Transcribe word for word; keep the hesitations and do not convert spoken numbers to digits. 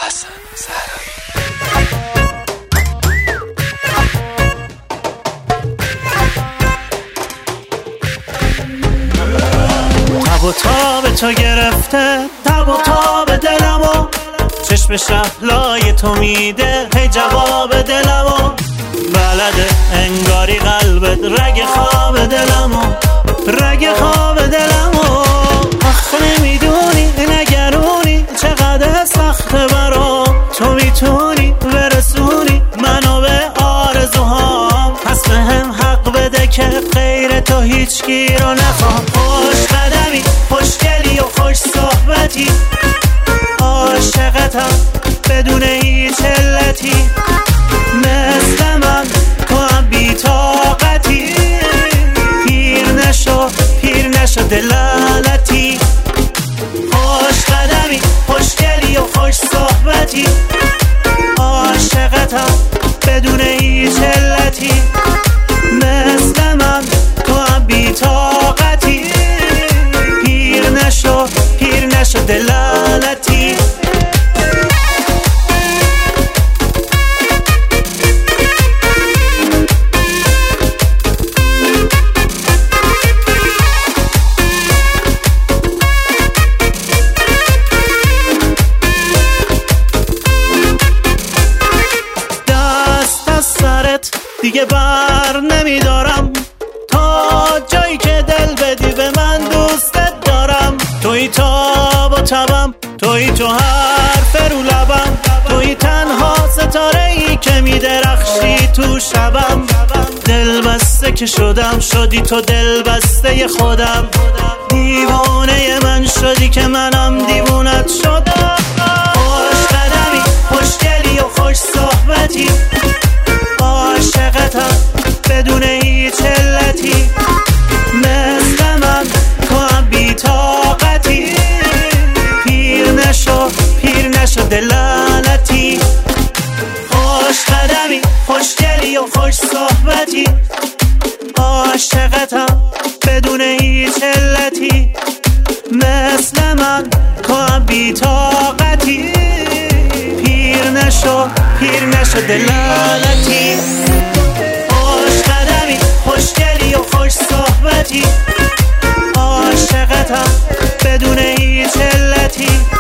حسن صحرایی. تب و تاب تو گرفته، تب و تاب دلمو، چشم شهلای تو میده هی جواب دلمو. بلده انگاری قلبت رگ خواب دلمو، رگ خواب دلمو. آخ نمیدونی نگرونی چقدر سخته برام، تو میتونی برسونی منو به آرزوهام. پس بهم حق بده که غیر تو هیچکی رو نخوام. خوش قدمی، خوشگلی و خوش صحبتی، عاشقتم بدون هیچ علتی. مثل من تو هم بی طاقتی، پیر نشو پیر نشو دلالتی. خوش قدمی، خوشگلی و خوش صحبتی، عاشقتم بدون هیچ علتی. مثل من تو هم بی طاقتی، پیر نشو پیر نشو دلالتی. دیگه بر نمیدارم تا جایی که دل بدی به من دوستت دارم. توی تاب و تبم، توی تو حرف رو لبم، توی تنها ستاره ای که میدرخشی تو شبم. دل بسته که شدم، شدی تو دل بسته خودم. دیوانه من شدی که منم دیوونت شدم. خوش قدمی، خوشگلی و خوش صحبتی، عاشقتم بدون هیچ علتی. مثل من تو هم بی طاقتی، پیر نشو پیر نشو دلالتی. خوش قدمی، خوشگلی و خوش صحبتی، عاشقتم بدون هیچ علتی. مثل من تو هم بی طاقتی، پیر نشو پیر نشو دلالتی. خوش قدمی، خوشگلی و خوش صحبتی، عاشقتم بدون هیچ علتی.